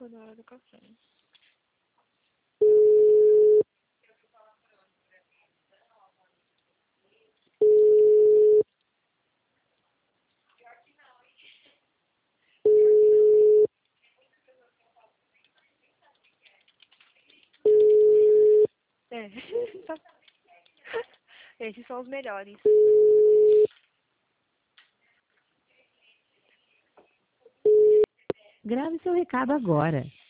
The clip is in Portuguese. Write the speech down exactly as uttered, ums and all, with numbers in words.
Foi na hora do café. É. Esses são os melhores. Grave seu recado agora.